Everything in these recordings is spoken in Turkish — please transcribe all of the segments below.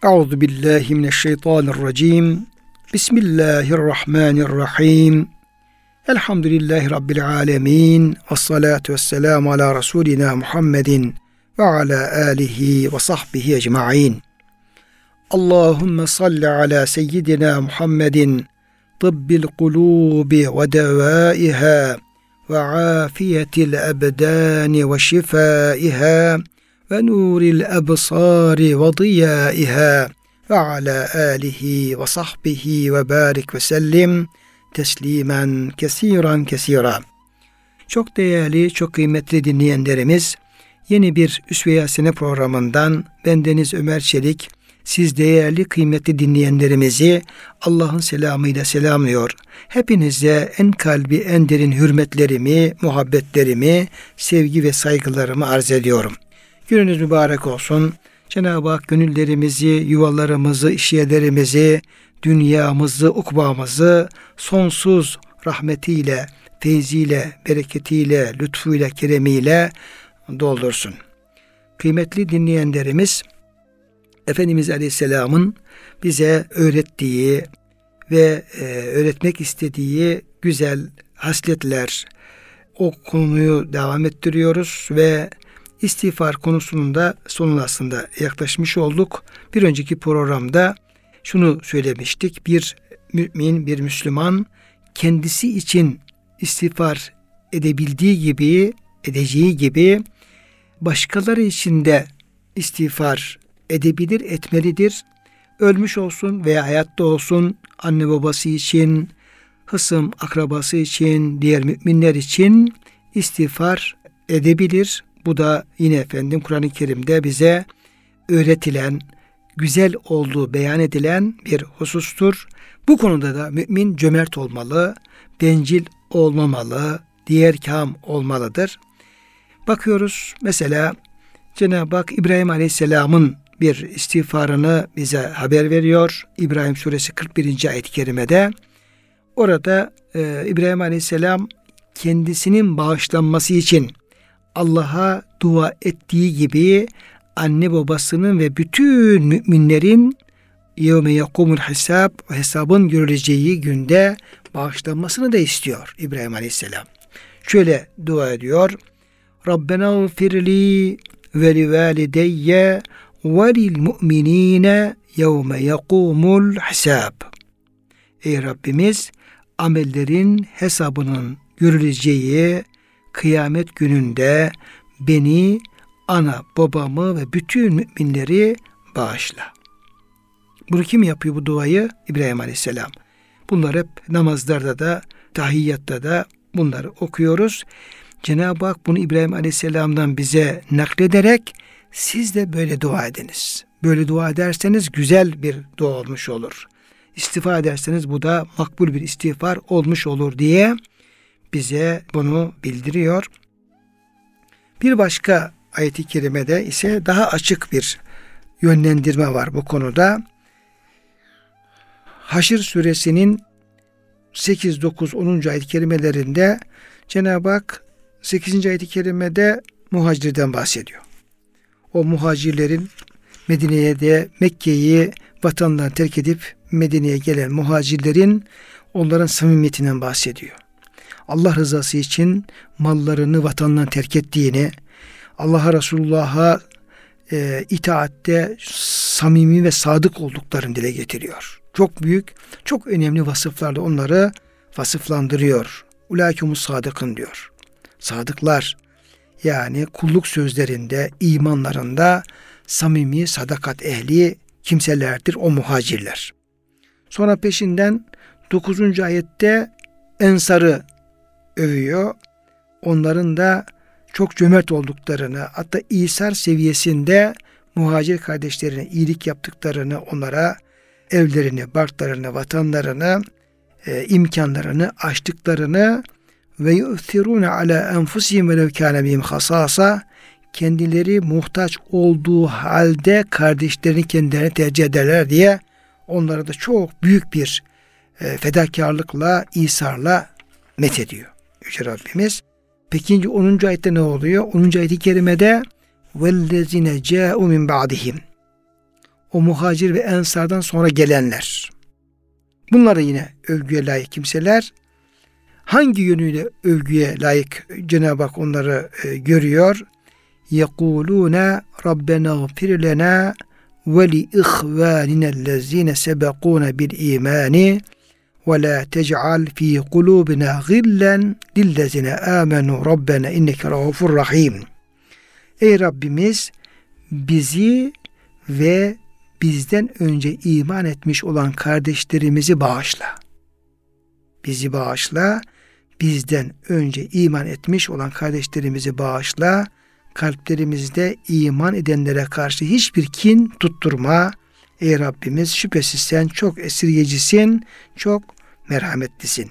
Euzu billahi mineşşeytanirracim. Bismillahirrahmanirrahim. Elhamdülillahi Rabbil alemin. Vessalatu vesselamu ala Resulina Muhammedin ve ala alihi ve sahbihi ecma'in. Allahümme salli ala seyyidina Muhammedin tıbbil kulubi ve devaiha ve afiyetil ebdani ve şifaiha ve nuril ebsari ve diyaiha ve ala alihi ve sahbihi ve barik ve sellim teslimen kesiran kesira. Çok değerli, çok kıymetli dinleyenlerimiz, yeni bir Üsve-i Hasene programından bendeniz Ömer Çelik, siz değerli, kıymetli dinleyenlerimizi Allah'ın selamıyla selamlıyor. Hepinize en kalbi, en derin hürmetlerimi, muhabbetlerimi, sevgi ve saygılarımı arz ediyorum. Gününüz mübarek olsun. Cenab-ı Hak gönüllerimizi, yuvalarımızı, işyerlerimizi, dünyamızı, ukbamızı sonsuz rahmetiyle, feyziyle, bereketiyle, lütfuyla, keremiyle doldursun. Kıymetli dinleyenlerimiz, Efendimiz Aleyhisselam'ın bize öğrettiği ve öğretmek istediği güzel hasletler, o konuyu devam ettiriyoruz ve İstiğfar konusunun da sonuna aslında yaklaşmış olduk. Bir önceki programda şunu söylemiştik. Bir mümin, bir Müslüman kendisi için istiğfar edeceği gibi başkaları için de istiğfar edebilir, etmelidir. Ölmüş olsun veya hayatta olsun, anne babası için, hısım akrabası için, diğer müminler için istiğfar edebilir. Bu da yine Kur'an-ı Kerim'de bize öğretilen, güzel olduğu beyan edilen bir husustur. Bu konuda da mümin cömert olmalı, bencil olmamalı, diğerkâm olmalıdır. Bakıyoruz mesela Cenab-ı Hak İbrahim Aleyhisselam'ın bir istiğfarını bize haber veriyor. İbrahim Suresi 41. ayet-i kerimede. Orada İbrahim Aleyhisselam kendisinin bağışlanması için Allah'a dua ettiği gibi anne babasının ve bütün müminlerin yevme yekumul hesab, hesabın görüleceği günde bağışlanmasını da istiyor İbrahim Aleyhisselam. Şöyle dua ediyor. Rabbena gfirli ve li valideyye ve lil mu'minine yevme yekumul hesab. Ey Rabbimiz, amellerin hesabının görüleceği kıyamet gününde beni, ana, babamı ve bütün müminleri bağışla. Bunu kim yapıyor bu duayı? İbrahim Aleyhisselam. Bunlar hep namazlarda da, tahiyyatta da bunları okuyoruz. Cenab-ı Hak bunu İbrahim Aleyhisselam'dan bize naklederek siz de böyle dua ediniz. Böyle dua ederseniz güzel bir dua olmuş olur. İstiğfar ederseniz bu da makbul bir istiğfar olmuş olur diye bize bunu bildiriyor. Bir başka ayet-i kerimede ise daha açık bir yönlendirme var bu konuda. Haşr suresinin 8, 9, 10. ayet-i kerimelerinde Cenab-ı Hak 8. ayet-i kerimede muhacirden bahsediyor. O muhacirlerin Medine'ye de Mekke'yi vatandan terk edip Medine'ye gelen muhacirlerin onların samimiyetinden bahsediyor. Allah rızası için mallarını vatandan terk ettiğini, Allah'a, Resulullah'a itaatte samimi ve sadık olduklarını dile getiriyor. Çok büyük, çok önemli vasıflarla onları vasıflandırıyor. Ulâikumus sadıkın diyor. Sadıklar, yani kulluk sözlerinde, imanlarında samimi, sadakat ehli kimselerdir o muhacirler. Sonra peşinden 9. ayette Ensar'ı övüyor. Onların da çok cömert olduklarını, hatta İsar seviyesinde muhacir kardeşlerine iyilik yaptıklarını, onlara evlerini, barklarını, vatanlarını, imkanlarını açtıklarını ve yu'thirûne alâ enfusihim ve lev kâne bihim hasâsa, kendileri muhtaç olduğu halde kardeşlerini kendilerine tercih ederler diye onlara da çok büyük bir fedakarlıkla, isarla methediyor Yüce Rabbimiz. Peki 10. ayette ne oluyor? 10. ayet-i kerimede وَالَّذِينَ جَاءُوا مِنْ بَعْدِهِمْ o muhacir ve ensardan sonra gelenler. Bunlar da yine övgüye layık kimseler. Hangi yönüyle övgüye layık Cenab-ı Hak onları görüyor? يَقُولُونَ رَبَّنَا اغْفِرْ لَنَا وَلِإِخْوَانِنَا الَّذ۪ينَ سَبَقُونَ بِالْا۪يمَانِ وَلَا تَجْعَلْ ف۪ي قُلُوبِنَا غِلًّا لِلَّذ۪ينَ آمَنُوا رَبَّنَا اِنَّكَ رَءُوفٌ رَحِيمٌ. Ey Rabbimiz, bizi ve bizden önce iman etmiş olan kardeşlerimizi bağışla. Bizi bağışla, bizden önce iman etmiş olan kardeşlerimizi bağışla. Kalplerimizde iman edenlere karşı hiçbir kin tutturma. Ey Rabbimiz, şüphesiz sen çok esirgecisin, çok merhametlisin.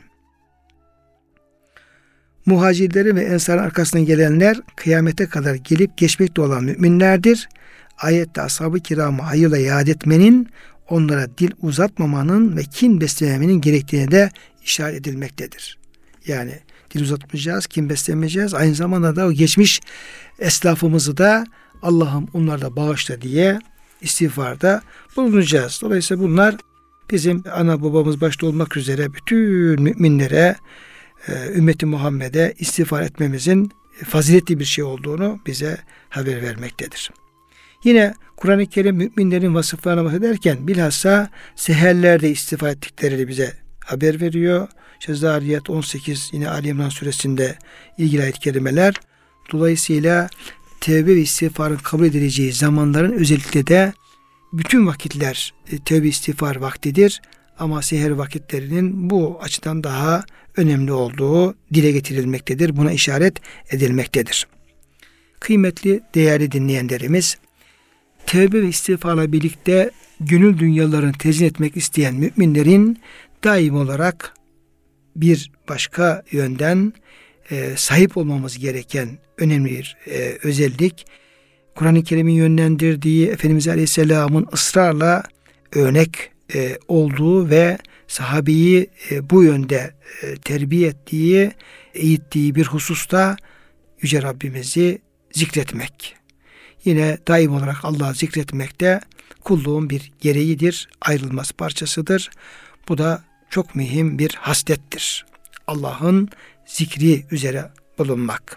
Muhacirleri ve ensarın arkasından gelenler kıyamete kadar gelip geçmekte olan müminlerdir. Ayette ashab-ı kiramı hayırla yad etmenin, onlara dil uzatmamanın ve kin beslememenin gerektiğine de işaret edilmektedir. Yani dil uzatmayacağız, kin beslemeyeceğiz. Aynı zamanda da o geçmiş eslafımızı da Allah'ım onlarla bağışla diye istiğfarda bulunacağız. Dolayısıyla bunlar bizim ana babamız başta olmak üzere bütün müminlere, ümmeti Muhammed'e istiğfar etmemizin faziletli bir şey olduğunu bize haber vermektedir. Yine Kur'an-ı Kerim müminlerin vasıflarına bahsederken bilhassa seherlerde istiğfar ettiklerini bize haber veriyor. Zariyat 18 yine Ali İmran suresinde ilgili ayet-i kerimeler. Dolayısıyla tevbe ve istiğfarın kabul edileceği zamanların özellikle de bütün vakitler tevbe istiğfar vaktidir. Ama seher vakitlerinin bu açıdan daha önemli olduğu dile getirilmektedir. Buna işaret edilmektedir. Kıymetli, değerli dinleyenlerimiz, tevbe ve istiğfarla birlikte gönül dünyalarını tezyin etmek isteyen müminlerin daim olarak bir başka yönden sahip olmamız gereken önemli bir özellik, Kur'an-ı Kerim'in yönlendirdiği, Efendimiz Aleyhisselam'ın ısrarla örnek olduğu ve sahabeyi bu yönde terbiye ettiği, eğittiği bir hususta Yüce Rabbimizi zikretmek. Yine daim olarak Allah'ı zikretmek de kulluğun bir gereğidir, ayrılmaz parçasıdır. Bu da çok mühim bir haslettir. Allah'ın zikri üzere bulunmak.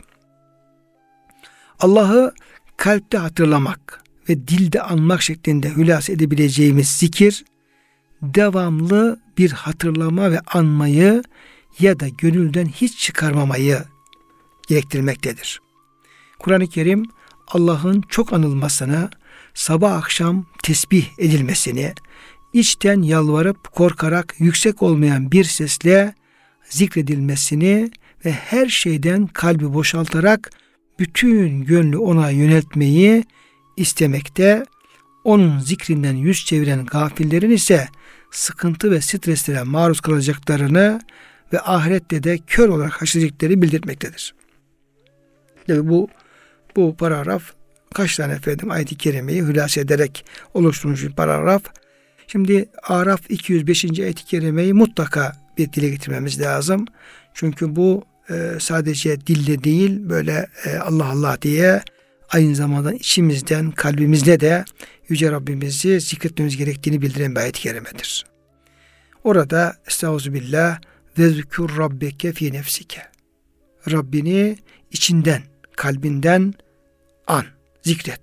Allah'ı kalpte hatırlamak ve dilde anmak şeklinde hülasa edebileceğimiz zikir, devamlı bir hatırlama ve anmayı ya da gönülden hiç çıkarmamayı gerektirmektedir. Kur'an-ı Kerim Allah'ın çok anılmasını, sabah akşam tesbih edilmesini, içten yalvarıp korkarak yüksek olmayan bir sesle zikredilmesini ve her şeyden kalbi boşaltarak bütün gönlü ona yöneltmeyi istemekte, onun zikrinden yüz çeviren gafillerin ise sıkıntı ve streslere maruz kalacaklarını ve ahirette de kör olarak haşredecekleri bildirmektedir. Tabi bu paragraf kaç tane ayet-i kerimeyi hülasa ederek oluşturmuş bir paragraf. Şimdi Araf 205. ayet-i kerimeyi mutlaka bir dile getirmemiz lazım. Çünkü bu sadece dille değil, böyle Allah Allah diye aynı zamanda içimizden, kalbimizde de Yüce Rabbimizi zikretmemiz gerektiğini bildiren bir ayet-i kerimedir. Orada Estağfirullah ve zikr rabbeke fi nefsike. Rabbini içinden, kalbinden an, zikret.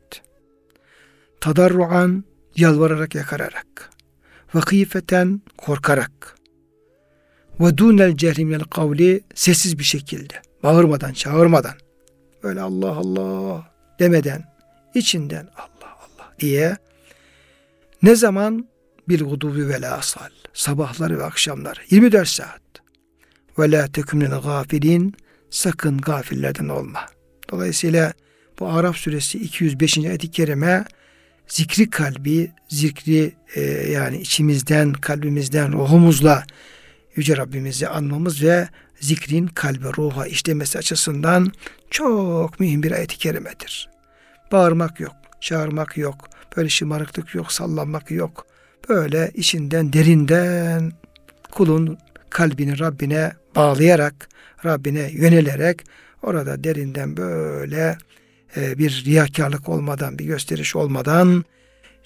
Tadarruan, yalvararak, yakararak. Ve hîfeten, korkarak. Ve dûnel cehri minel kavli, sessiz bir şekilde, bağırmadan, çağırmadan, böyle Allah Allah demeden, içinden Allah Allah diye, ne zaman? Bil guduvi ve la asal, sabahları ve akşamları, 24 saat. Ve la tekun minel gafilin, sakın gafillerden olma. Dolayısıyla bu Araf suresi 205. ayet-i kerime zikri kalbi, zikri yani içimizden, kalbimizden, ruhumuzla Yüce Rabbimizi anmamız ve zikrin kalbe, ruha işlemesi açısından çok mühim bir ayet-i kerimedir. Bağırmak yok, çağırmak yok, böyle şımarıklık yok, sallanmak yok. Böyle içinden, derinden kulun kalbini Rabbine bağlayarak, Rabbine yönelerek orada derinden böyle bir riyakarlık olmadan, bir gösteriş olmadan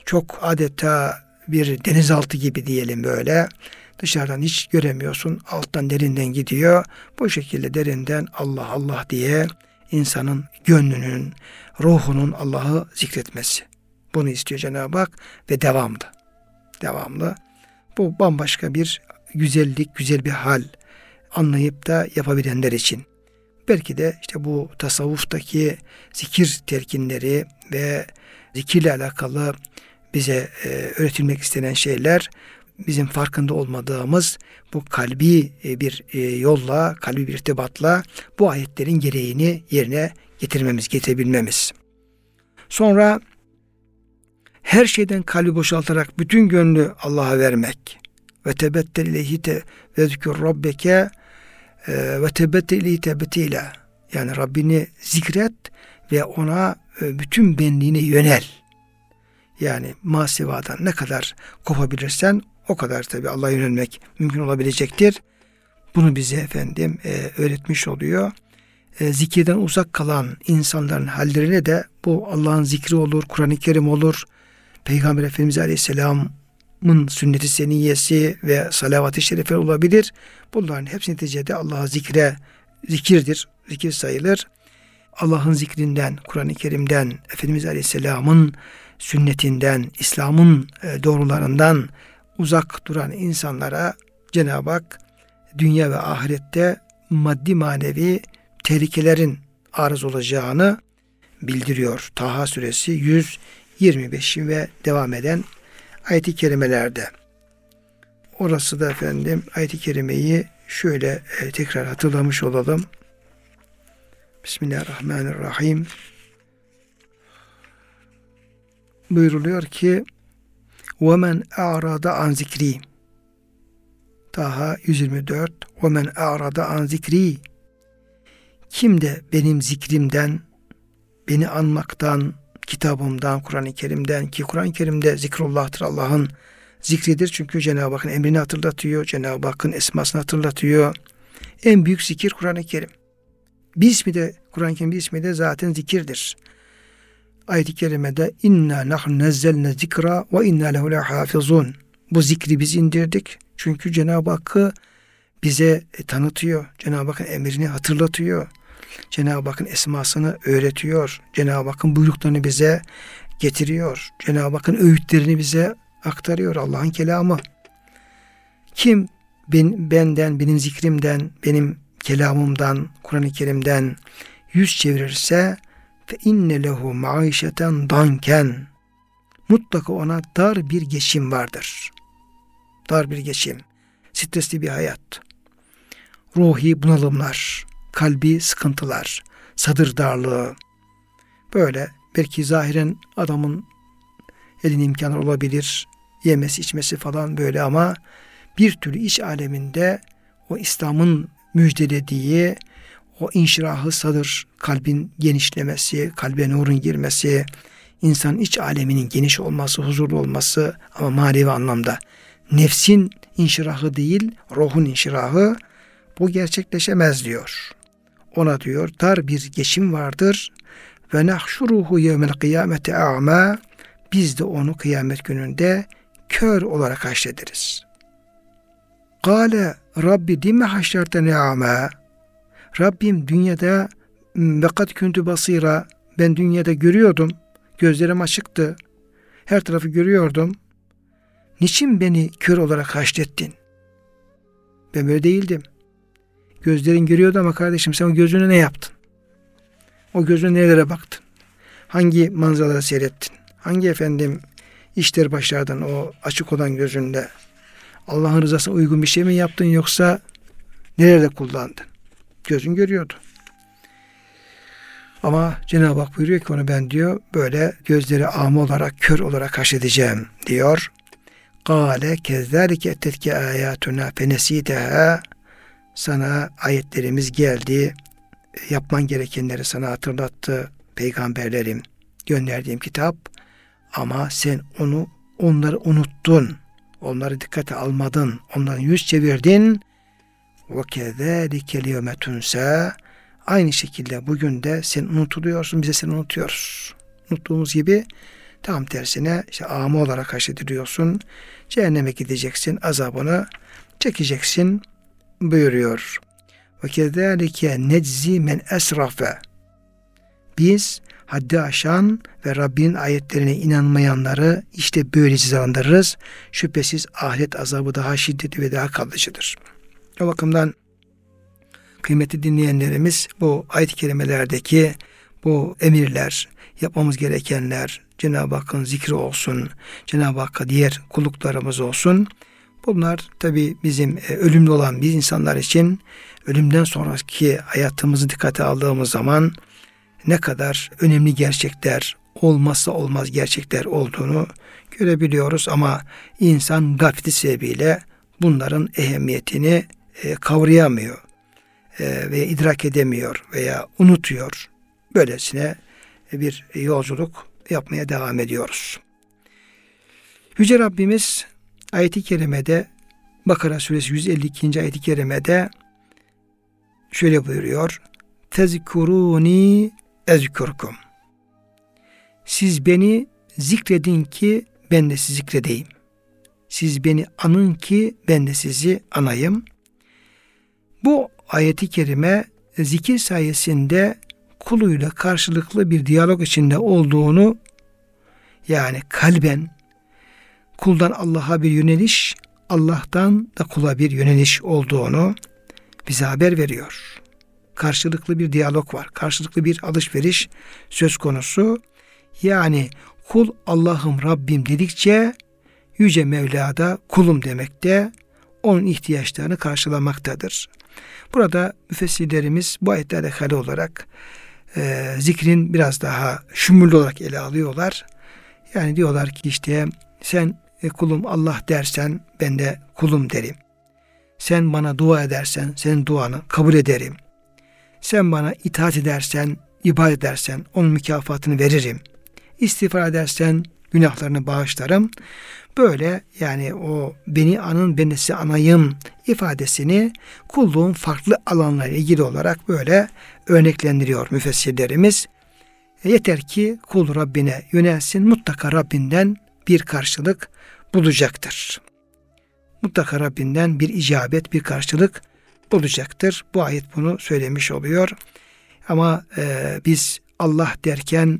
çok adeta bir denizaltı gibi diyelim böyle. Dışarıdan hiç göremiyorsun. Alttan derinden gidiyor. Bu şekilde derinden Allah Allah diye insanın gönlünün, ruhunun Allah'ı zikretmesi. Bunu istiyor Cenab-ı Hak ve devamlı. Devamlı. Bu bambaşka bir güzellik, güzel bir hal. Anlayıp da yapabilenler için. Belki de işte bu tasavvuftaki zikir telkinleri ve zikirle alakalı bize öğretilmek istenen şeyler bizim farkında olmadığımız bu kalbi bir yolla, kalbi bir irtibatla bu ayetlerin gereğini yerine getirebilmemiz. Sonra her şeyden kalbi boşaltarak bütün gönlü Allah'a vermek. Ve tebettel ileyhi ve zikr rabbeke ve tebettel ileyhi tebetila. Yani Rabbini zikret ve ona bütün benliğine yönel. Yani masivadan ne kadar kopabilirsen o kadar tabii Allah'a yönelmek mümkün olabilecektir. Bunu bize efendim öğretmiş oluyor. Zikirden uzak kalan insanların hallerine de bu Allah'ın zikri olur, Kur'an-ı Kerim olur, Peygamber Efendimiz Aleyhisselam'ın sünnet-i seniyyesi ve salavat-ı şerife olabilir. Bunların hepsi neticede Allah'a zikirdir, zikir sayılır. Allah'ın zikrinden, Kur'an-ı Kerim'den, Efendimiz Aleyhisselam'ın sünnetinden, İslam'ın doğrularından uzak duran insanlara Cenab-ı Hak dünya ve ahirette maddi manevi tehlikelerin arız olacağını bildiriyor. Taha suresi 125 ve devam eden ayet-i kerimelerde. Orası da efendim ayet-i kerimeyi şöyle tekrar hatırlamış olalım. Bismillahirrahmanirrahim. Buyuruluyor ki وَمَنْ اَعْرَضَ عَنْ zikri. Taha 124. وَمَنْ اَعْرَضَ عَنْ zikri. Kim de benim zikrimden, beni anmaktan, kitabımdan, Kur'an-ı Kerim'den, ki Kur'an-ı Kerim'de zikrullah'tır, Allah'ın zikridir. Çünkü Cenab-ı Hakk'ın emrini hatırlatıyor, Cenab-ı Hakk'ın esmasını hatırlatıyor. En büyük zikir Kur'an-ı Kerim. Bir ismi de, Kur'an-ı Kerim bir ismi de zaten zikirdir. Ayet-i kerimede inna nahnu nezzelne zikra ve inna lehu lehafizun. Bu zikri biz indirdik. Çünkü Cenab-ı Hakk'ı bize tanıtıyor. Cenab-ı Hakk'ın emrini hatırlatıyor. Cenab-ı Hakk'ın esmasını öğretiyor. Cenab-ı Hakk'ın buyruklarını bize getiriyor. Cenab-ı Hakk'ın öğütlerini bize aktarıyor. Allah'ın kelamı. Kim benden, benim zikrimden, benim kelamımdan, Kur'an-ı Kerim'den yüz çevirirse fe inne lehu maişeten danken, mutlaka ona dar bir geçim vardır. Dar bir geçim. Stresli bir hayat. Ruhi bunalımlar, kalbi sıkıntılar, sadır darlığı. Böyle belki zahiren adamın elinin imkanı olabilir, yemesi içmesi falan böyle, ama bir türlü iç aleminde o İslam'ın müjdelediği o inşirahı sadır, kalbin genişlemesi, kalbe nurun girmesi, insanın iç aleminin geniş olması, huzurlu olması, ama manevi anlamda nefsin inşirahı değil, ruhun inşirahı, bu gerçekleşemez diyor. Ona diyor dar bir geçim vardır. Ve nahşuruhu yevmel kıyamete a'ma. Biz de onu kıyamet gününde kör olarak haşrederiz. Kâle Rabbi dime haşertene a'ma. Rabbim dünyada ve kad kuntu basira. Ben dünyada görüyordum. Gözlerim açıktı. Her tarafı görüyordum. Niçin beni kör olarak haşrettin? Ben böyle değildim. Gözlerin görüyordu ama kardeşim sen o gözüne ne yaptın? O gözüne nelere baktın? Hangi manzaraları seyrettin? Hangi işler başardın o açık olan gözünde? Allah'ın rızasına uygun bir şey mi yaptın, yoksa nerede kullandın? Gözün görüyordu. Ama Cenab-ı Hak buyuruyor ki onu ben diyor böyle gözleri âme olarak, kör olarak haşredeceğim diyor. Kâle kezzâlike ettetke âyâtuna fenesîteha. Sana ayetlerimiz geldi. Yapman gerekenleri sana hatırlattı peygamberlerim, gönderdiğim kitap. Ama sen onları unuttun. Onları dikkate almadın. Onların yüz çevirdin. Ve kezâlike liyevme tunsa. Aynı şekilde bugün de sen unutuluyorsun. Bize seni unutuyoruz. Unuttuğumuz gibi Tam tersine işte âmı olarak haşrediliyorsun. Cehenneme gideceksin, azabını çekeceksin buyuruyor. Ve kezâlike neczi men esrafe. Biz haddi aşan ve Rabbinin ayetlerine inanmayanları işte böyle cezalandırırız. Şüphesiz ahiret azabı daha şiddetli ve daha kalıcıdır. O bakımdan kıymetli dinleyenlerimiz, bu ayet-i kerimelerdeki bu emirler, yapmamız gerekenler, Cenab-ı Hakk'ın zikri olsun, Cenab-ı Hakk'a diğer kulluklarımız olsun. Bunlar tabi bizim ölümlü olan biz insanlar için ölümden sonraki hayatımızı dikkate aldığımız zaman ne kadar önemli gerçekler, olmazsa olmaz gerçekler olduğunu görebiliyoruz. Ama insan gafleti sebebiyle bunların ehemmiyetini kavrayamıyor ve idrak edemiyor veya unutuyor. Böylesine bir yolculuk yapmaya devam ediyoruz. Yüce Rabbimiz ayet-i kerimede, Bakara suresi 152. ayet-i kerimede şöyle buyuruyor. Tezkuruni ezkurkum. Siz beni zikredin ki ben de sizi zikredeyim. Siz beni anın ki ben de sizi anayım. Bu ayet-i kerime zikir sayesinde kuluyla karşılıklı bir diyalog içinde olduğunu, yani kalben kuldan Allah'a bir yöneliş, Allah'tan da kula bir yöneliş olduğunu bize haber veriyor. Karşılıklı bir diyalog var. Karşılıklı bir alışveriş söz konusu. Yani kul Allah'ım Rabbim dedikçe Yüce Mevla da kulum demekte, onun ihtiyaçlarını karşılamaktadır. Burada müfessirlerimiz bu ayetle alakalı olarak zikrin biraz daha şumurlu olarak ele alıyorlar. Yani diyorlar ki işte sen kulum Allah dersen ben de kulum derim. Sen bana dua edersen senin duanı kabul ederim. Sen bana itaat edersen, ibadet edersen onun mükafatını veririm. İstiğfar edersen günahlarını bağışlarım. Böyle yani o beni anın ben de sizi anayım ifadesini kulluğun farklı alanlarıyla ilgili olarak böyle örneklendiriyor müfessirlerimiz. Yeter ki kul Rabbine yönelsin, mutlaka Rabbinden bir karşılık bulacaktır. Mutlaka Rabbinden bir icabet, bir karşılık bulacaktır. Bu ayet bunu söylemiş oluyor. Ama biz Allah derken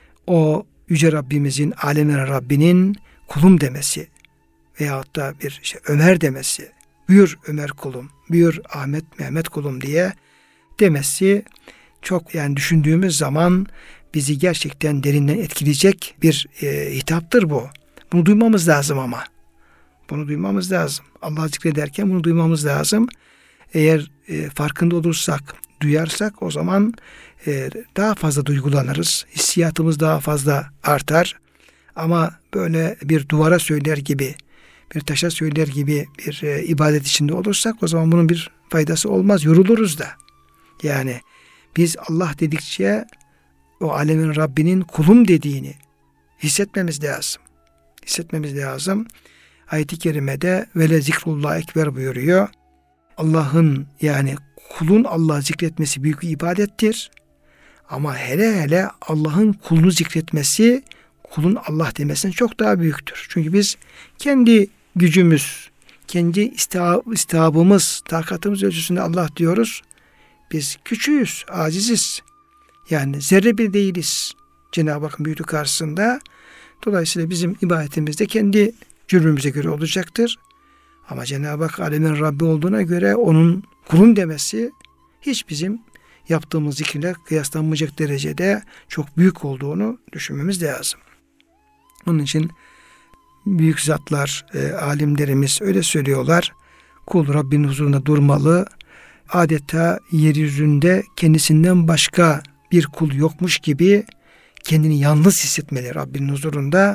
o Yüce Rabbimizin, alemin Rabbinin kulum demesi veyahut da bir Ömer demesi, buyur Ömer kulum, buyur Ahmet, Mehmet kulum diye demesi çok, yani düşündüğümüz zaman bizi gerçekten derinden etkileyecek bir hitaptır bu. Bunu duymamız lazım ama. Bunu duymamız lazım. Allah zikrederken bunu duymamız lazım. Eğer farkında olursak, duyarsak o zaman daha fazla duygulanırız. Hissiyatımız daha fazla artar. Ama böyle bir duvara söyler gibi, bir taşa söyler gibi bir ibadet içinde olursak o zaman bunun bir faydası olmaz. Yoruluruz da. Yani biz Allah dedikçe o alemin Rabbinin kulum dediğini hissetmemiz lazım. Hissetmemiz lazım. Ayet-i kerimede vele zikrullah ekber buyuruyor. Allah'ın, yani kulun Allah'ı zikretmesi büyük bir ibadettir. Ama hele hele Allah'ın kulunu zikretmesi kulun Allah demesinden çok daha büyüktür. Çünkü biz kendi gücümüz, kendi istihabımız, takatımız ölçüsünde Allah diyoruz. Biz küçüğüz, aciziz. Yani zerre bile değiliz Cenab-ı Hakk'ın büyüklüğü karşısında. Dolayısıyla bizim ibadetimiz de kendi cürmümüze göre olacaktır. Ama Cenab-ı Hak alemin Rabbi olduğuna göre onun kulum demesi hiç bizim yaptığımız zikirle kıyaslanmayacak derecede çok büyük olduğunu düşünmemiz lazım. Onun için büyük zatlar, alimlerimiz öyle söylüyorlar. Kul Rabbinin huzurunda durmalı. Adeta yeryüzünde kendisinden başka bir kul yokmuş gibi kendini yalnız hissetmeli Rabbinin huzurunda.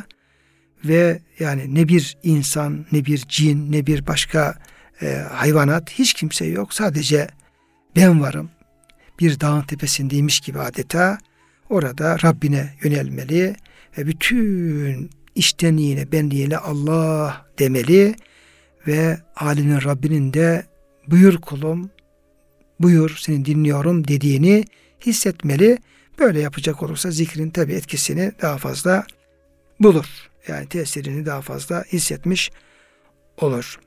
Ve yani ne bir insan, ne bir cin, ne bir başka hayvanat, hiç kimse yok. Sadece ben varım. Bir dağın tepesindeymiş gibi adeta orada Rabbine yönelmeli ve bütün içtenliğiyle, benliğiyle Allah demeli ve alemin Rabbinin de buyur kulum, buyur seni dinliyorum dediğini hissetmeli. Böyle yapacak olursa zikrin tabi etkisini daha fazla bulur. Yani tesirini daha fazla hissetmiş olur.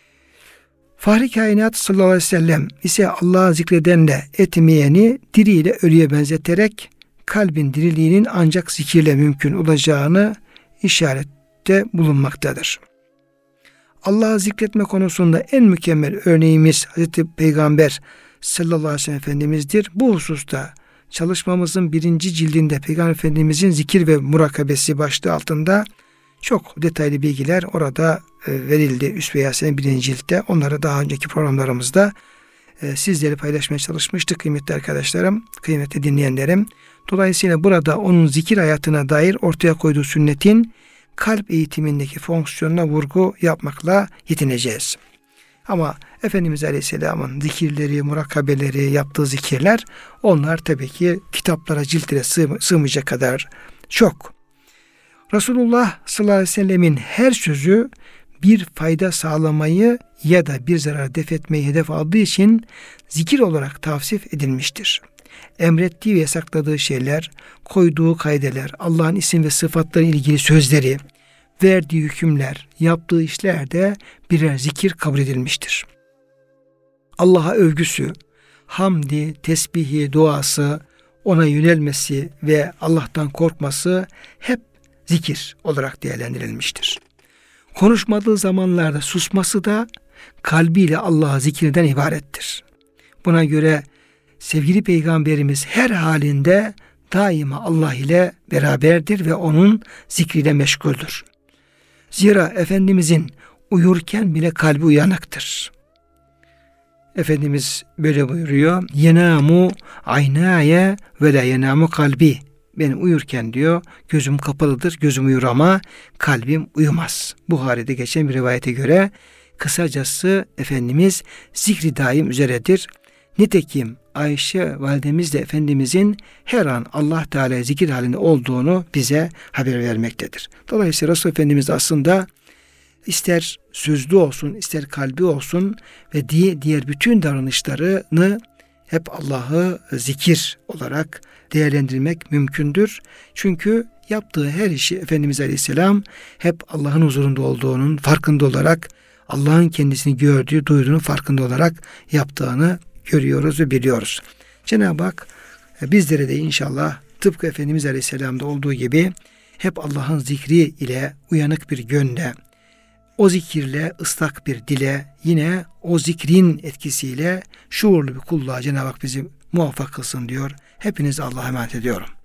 Fahri kainat sallallahu aleyhi ve sellem ise Allah'ı zikredenle etmeyeni diriyle ölüye benzeterek kalbin diriliğinin ancak zikirle mümkün olacağını işarette bulunmaktadır. Allah'ı zikretme konusunda en mükemmel örneğimiz Hazreti Peygamber sallallahu aleyhi ve sellem Efendimiz'dir. Bu hususta çalışmamızın 1. cildinde Peygamber Efendimiz'in zikir ve murakabesi başlığı altında çok detaylı bilgiler orada verildi. Üsve Yasin'in 1. ciltte. Onları daha önceki programlarımızda sizleri paylaşmaya çalışmıştık kıymetli arkadaşlarım, kıymetli dinleyenlerim. Dolayısıyla burada onun zikir hayatına dair ortaya koyduğu sünnetin kalp eğitimindeki fonksiyonuna vurgu yapmakla yetineceğiz. Ama Efendimiz Aleyhisselam'ın zikirleri, murakabeleri, yaptığı zikirler, onlar tabii ki kitaplara, ciltlere sığmayacak kadar çok. Resulullah sallallahu aleyhi ve sellemin her sözü bir fayda sağlamayı ya da bir zarar def etmeyi hedef aldığı için zikir olarak tavsif edilmiştir. Emrettiği ve yasakladığı şeyler, koyduğu kaideler, Allah'ın isim ve sıfatları ilgili sözleri, verdiği hükümler, yaptığı işler de birer zikir kabul edilmiştir. Allah'a övgüsü, hamdi, tesbihi, duası, ona yönelmesi ve Allah'tan korkması hep zikir olarak değerlendirilmiştir. Konuşmadığı zamanlarda susması da kalbiyle Allah'a zikirden ibarettir. Buna göre sevgili Peygamberimiz her halinde daima Allah ile beraberdir ve onun zikriyle meşguldür. Zira Efendimizin uyurken bile kalbi uyanıktır. Efendimiz böyle buyuruyor. Yenamu aynaye ve la yenamu kalbi. Ben uyurken diyor gözüm kapalıdır, gözüm uyur ama kalbim uyumaz. Buhari'de geçen bir rivayete göre kısacası Efendimiz zikri daim üzeredir. Nitekim Ayşe validemiz de Efendimizin her an Allah Teala zikir halinde olduğunu bize haber vermektedir. Dolayısıyla Resul Efendimiz aslında ister sözlü olsun, ister kalbi olsun ve diğer bütün davranışlarını hep Allah'ı zikir olarak değerlendirmek mümkündür. Çünkü yaptığı her işi Efendimiz Aleyhisselam hep Allah'ın huzurunda olduğunun farkında olarak, Allah'ın kendisini gördüğü, duyduğunun farkında olarak yaptığını görüyoruz ve biliyoruz. Cenab-ı Hak bizlere de inşallah tıpkı Efendimiz Aleyhisselam'da olduğu gibi hep Allah'ın zikri ile uyanık bir gönle, o zikirle ıslak bir dile, yine o zikrin etkisiyle şuurlu bir kulluğa Cenab-ı Hak bizi muvaffak kılsın diyor. Hepinizi Allah'a emanet ediyorum.